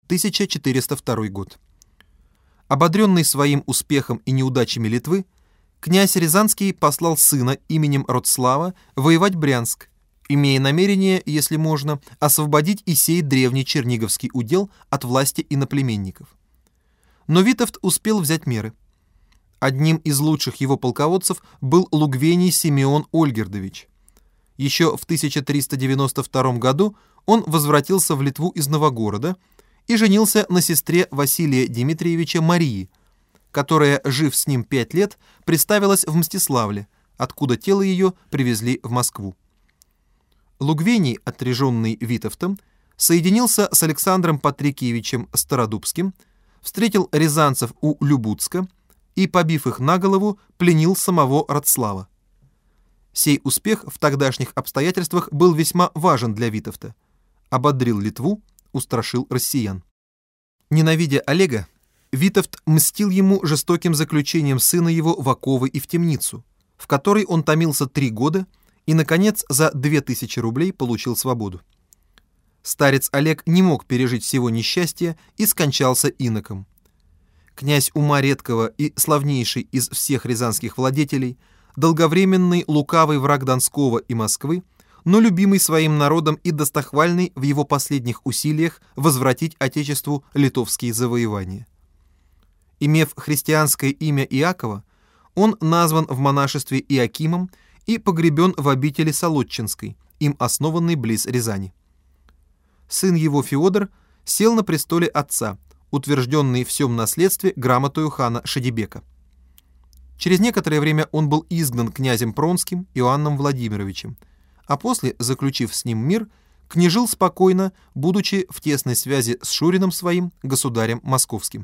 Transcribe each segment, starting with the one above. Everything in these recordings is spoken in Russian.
1402 год. Ободренный своим успехом и неудачами Литвы, князь Рязанский послал сына именем Ротслава воевать Брянск, имея намерение, если можно, освободить и сей древний черниговский удел от власти иноплеменников. Но Витовт успел взять меры. Одним из лучших его полководцев был Лугвений Симеон Ольгердович. Еще в 1392 году он возвратился в Литву из Новогорода и женился на сестре Василия Дмитриевича Марии, которая, жив с ним 5 лет, приставилась в Мстиславле, откуда тело ее привезли в Москву. Лугвений, отряженный Витовтом, соединился с Александром Патрикиевичем Стародубским, встретил рязанцев у Любутска и, побив их на голову, пленил самого Ротслава. Сей успех в тогдашних обстоятельствах был весьма важен для Витовта. Ободрил Литву, устрашил россиян. Ненавидя Олега, Витовт мстил ему жестоким заключением сына его в оковы и в темницу, в которой он томился 3 года и, наконец, за 2000 рублей получил свободу. Старец Олег не мог пережить всего несчастья и скончался иноком. Князь ума редкого и славнейший из всех рязанских владетелей, долговременный лукавый враг Донского и Москвы, но любимый своим народом и достохвальный в его последних усилиях возвратить Отечеству литовские завоевания. Имев христианское имя Иакова, он назван в монашестве Иакимом и погребен в обители Солодчинской, им основанной близ Рязани. Сын его Феодор сел на престоле отца, утвержденный в сём наследстве грамотою хана Шадибека. Через некоторое время он был изгнан князем Пронским Иоанном Владимировичем, а после, заключив с ним мир, княжил спокойно, будучи в тесной связи с Шурином своим, государем московским.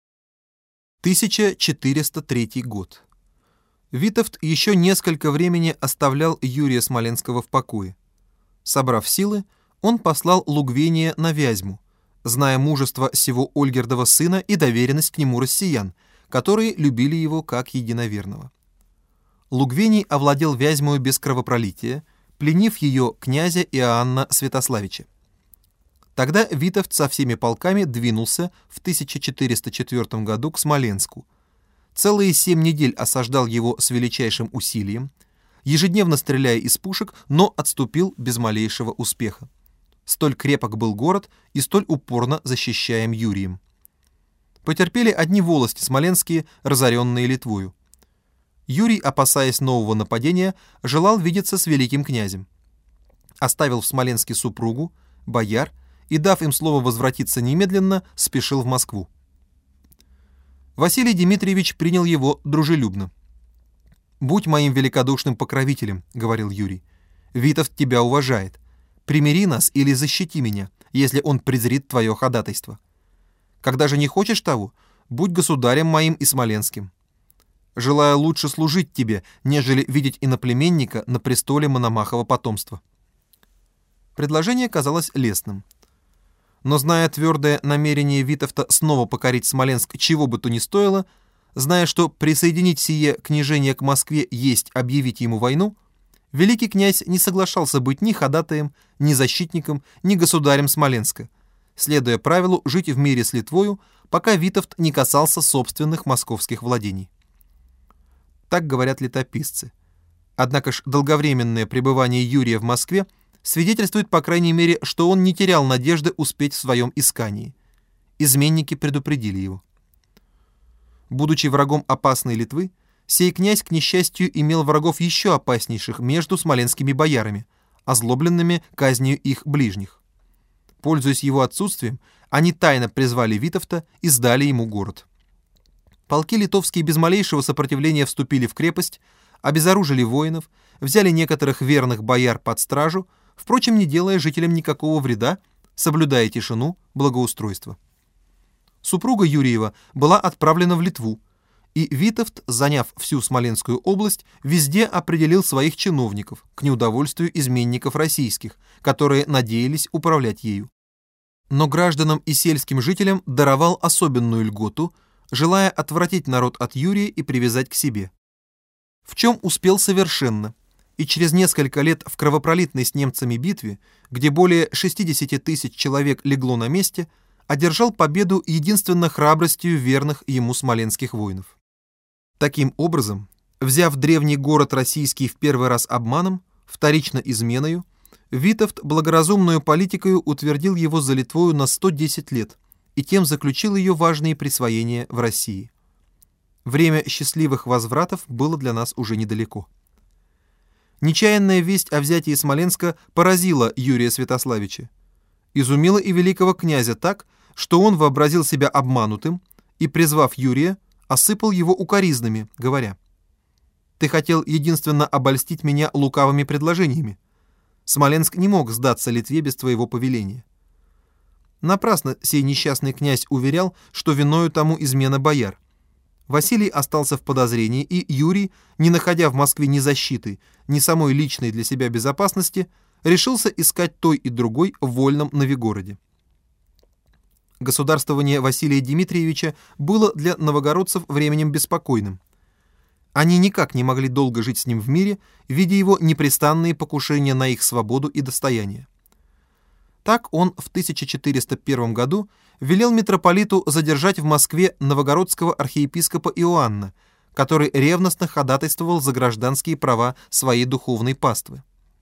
1403 год. Витовт еще несколько времени оставлял Юрия Смоленского в покое. Собрав силы, он послал Лугвения на Вязьму, зная мужество сего Ольгердова сына и доверенность к нему россиян, которые любили его как единоверного. Лугвений овладел Вязьмою без кровопролития, пленив ее князя Иоанна Святославича. Тогда Витовт со всеми полками двинулся в 1404 году к Смоленску. Целые 7 недель осаждал его с величайшим усилием, ежедневно стреляя из пушек, но отступил без малейшего успеха. Столь крепок был город и столь упорно защищаем Юрием. Потерпели одни волости смоленские, разоренные Литвою. Юрий, опасаясь нового нападения, желал видеться с великим князем. Оставил в Смоленске супругу, бояр, и, дав им слово возвратиться немедленно, спешил в Москву. Василий Дмитриевич принял его дружелюбно. «Будь моим великодушным покровителем», — говорил Юрий. «Витовт тебя уважает. Примири нас или защити меня, если он презрит твое ходатайство. Когда же не хочешь того, будь государем моим и смоленским. Желаю лучше служить тебе, нежели видеть иноплеменника на престоле Мономахова потомства». Предложение казалось лестным. Но, зная твердое намерение Витовта снова покорить Смоленск чего бы то ни стоило, зная, что присоединить сие княжение к Москве есть объявить ему войну, великий князь не соглашался быть ни ходатаем, ни защитником, ни государем Смоленска, следуя правилу жить в мире с Литвою, пока Витовт не касался собственных московских владений. Так говорят летописцы. Однако ж долговременное пребывание Юрия в Москве свидетельствует, по крайней мере, что он не терял надежды успеть в своем искании. Изменники предупредили его. Будучи врагом опасной Литвы, сей князь, к несчастью, имел врагов еще опаснейших между смоленскими боярами, озлобленными казнью их ближних. Пользуясь его отсутствием, они тайно призвали Витовта и сдали ему город. Полки литовские без малейшего сопротивления вступили в крепость, обезоружили воинов, взяли некоторых верных бояр под стражу, впрочем, не делая жителям никакого вреда, соблюдая тишину, благоустройство. Супруга Юрьева была отправлена в Литву, и Витовт, заняв всю Смоленскую область, везде определил своих чиновников к неудовольствию изменников российских, которые надеялись управлять ею. Но гражданам и сельским жителям даровал особенную льготу, желая отвратить народ от Юрия и привязать к себе. В чем успел совершенно, и через несколько лет в кровопролитной с немцами битве, где более 60 000 человек легло на месте, одержал победу единственно храбростью верных ему смоленских воинов. Таким образом, взяв древний город российский в первый раз обманом, вторично изменою, Витовт благоразумную политикою утвердил его за Литвою на 110 лет и тем заключил ее важные присвоения в России. Время счастливых возвратов было для нас уже недалеко. Нечаянная весть о взятии Смоленска поразила Юрия Святославича. Изумила и великого князя так, что он вообразил себя обманутым и, призвав Юрия, осыпал его укоризнами, говоря: «Ты хотел единственно обольстить меня лукавыми предложениями. Смоленск не мог сдаться Литве без твоего повеления». Напрасно сей несчастный князь уверял, что виною тому измена бояр. Василий остался в подозрении, и Юрий, не находя в Москве ни защиты, ни самой личной для себя безопасности, решился искать той и другой в вольном Новегороде. Государствование Василия Дмитриевича было для новогородцев временем беспокойным. Они никак не могли долго жить с ним в мире, видя его непрестанные покушения на их свободу и достояние. Так он в 1401 году велел митрополиту задержать в Москве новогородского архиепископа Иоанна, который ревностно ходатайствовал за гражданские права своей духовной паствы.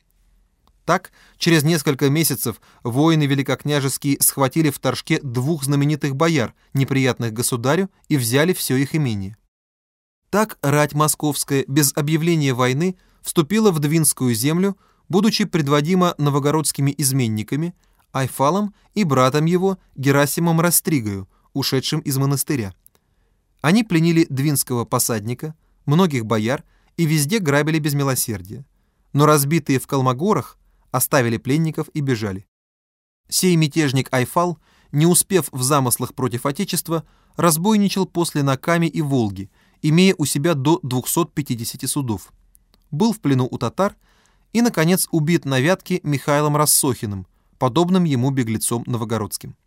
Так, через несколько месяцев воины великокняжеские схватили в Торжке двух знаменитых бояр, неприятных государю, и взяли все их имение. Так рать московская без объявления войны вступила в Двинскую землю, будучи предводима новогородскими изменниками, Айфалом и братом его Герасимом Растригою, ушедшим из монастыря. Они пленили двинского посадника, многих бояр и везде грабили без милосердия. Но разбитые в Колмогорах оставили пленников и бежали. Сей мятежник Айфал, не успев в замыслах против Отечества, разбойничал после на Каме и Волге, имея у себя до 250 судов. Был в плену у татар и, наконец, убит на Вятке Михаилом Рассохиным, подобным ему беглецом новогородским.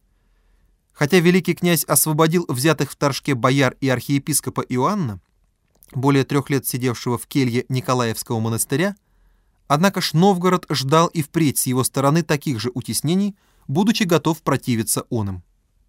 Хотя великий князь освободил взятых в Торжке бояр и архиепископа Иоанна, более 3 лет сидевшего в келье Николаевского монастыря, однако ж Новгород ждал и впредь с его стороны таких же утеснений, будучи готов противиться оным.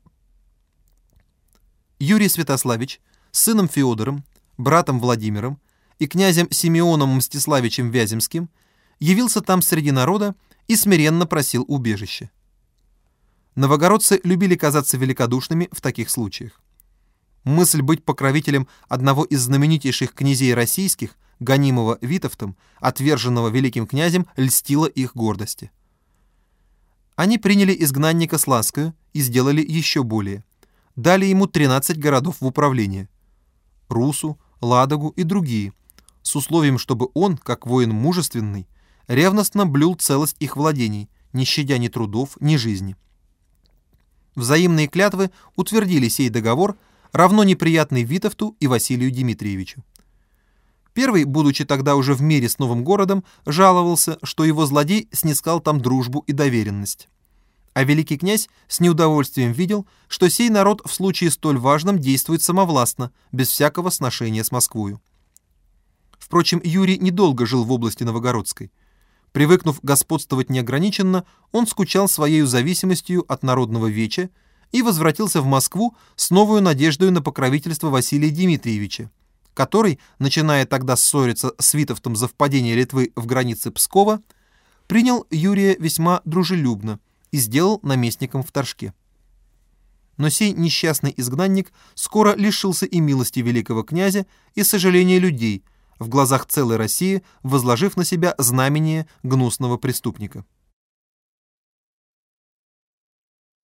Юрий Святославич с сыном Феодором, братом Владимиром и князем Симеоном Мстиславичем Вяземским явился там среди народа и смиренно просил убежища. Новогородцы любили казаться великодушными в таких случаях. Мысль быть покровителем одного из знаменитейших князей российских, гонимого Витовтом, отверженного великим князем, льстила их гордости. Они приняли изгнанника с ласкою и сделали еще более. Дали ему 13 городов в управление — Русу, Ладогу и другие, с условием, чтобы он, как воин мужественный, ревностно блюл целость их владений, не щадя ни трудов, ни жизни. Взаимные клятвы утвердили сей договор, равно неприятный Витовту и Василию Дмитриевичу. Первый, будучи тогда уже в мире с новым городом, жаловался, что его злодей снискал там дружбу и доверенность. А великий князь с неудовольствием видел, что сей народ в случае столь важном действует самовластно, без всякого сношения с Москвою. Впрочем, Юрий недолго жил в области Новогородской. Привыкнув господствовать неограниченно, он скучал своею зависимостью от народного веча и возвратился в Москву с новой надеждой на покровительство Василия Дмитриевича, который, начиная тогда ссориться с Витовтом за впадение Литвы в границы Пскова, принял Юрия весьма дружелюбно и сделал наместником в Торжке. Но сей несчастный изгнанник скоро лишился и милости великого князя, и сожаления людей, в глазах целой России возложив на себя знамение гнусного преступника.